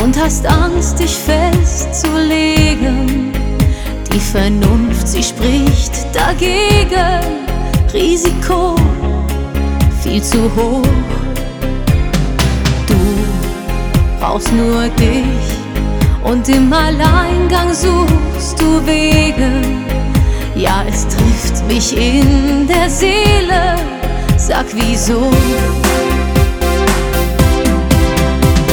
und hast Angst, dich festzulegen. Die Vernunft, sie spricht dagegen. Risiko viel zu hoch. Du brauchst nur dich und im Alleingang suchst du Wege. Ja, es trifft mich in der Seele. Sag wieso?